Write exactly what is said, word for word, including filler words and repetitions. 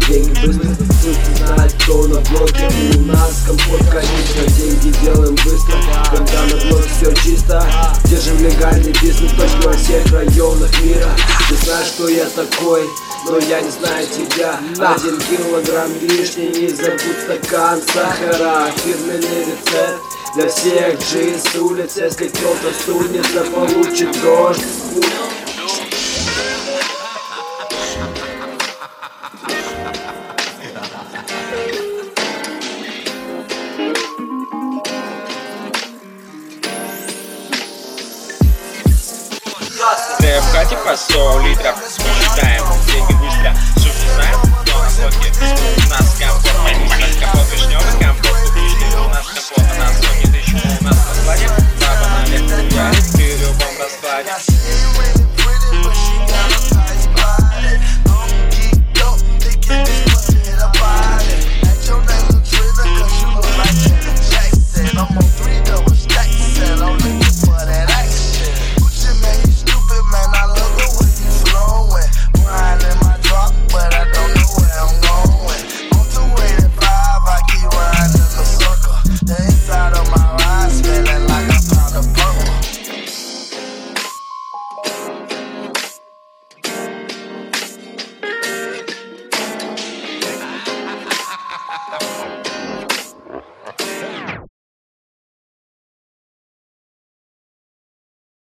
деньги быстро, пусть знает, кто на блоке. И у нас комфорт, конечно, деньги делаем быстро. Когда на блоке все чисто, держим легальный бизнес точно во всех районах мира. Ты знаешь, что я такой, но я не знаю тебя. Один килограмм лишний, не забудь стакан сахара. Фирменный рецепт для всех джи с улиц. Если кто-то студится, получит дождь. ТФК типа сто литров, мы считаем деньги быстро, суть не знаем, но на блоке.